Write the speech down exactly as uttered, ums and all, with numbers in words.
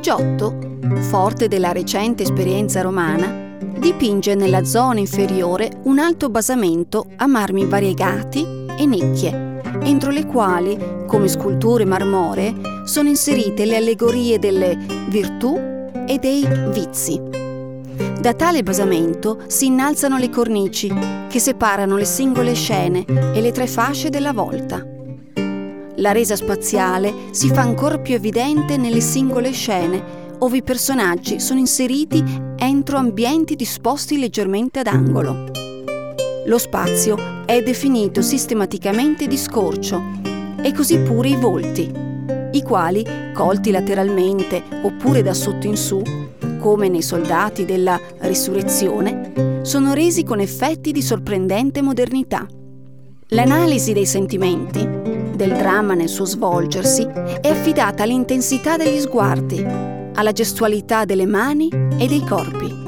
Giotto, forte della recente esperienza romana, dipinge nella zona inferiore un alto basamento a marmi variegati e nicchie, entro le quali, come sculture marmoree, sono inserite le allegorie delle virtù e dei vizi. Da tale basamento si innalzano le cornici che separano le singole scene e le tre fasce della volta. La resa spaziale si fa ancora più evidente nelle singole scene, ove i personaggi sono inseriti entro ambienti disposti leggermente ad angolo. Lo spazio è definito sistematicamente di scorcio, e così pure i volti, i quali, colti lateralmente oppure da sotto in su, come nei soldati della Risurrezione, sono resi con effetti di sorprendente modernità. L'analisi dei sentimenti, del dramma nel suo svolgersi, è affidata all'intensità degli sguardi, alla gestualità delle mani e dei corpi.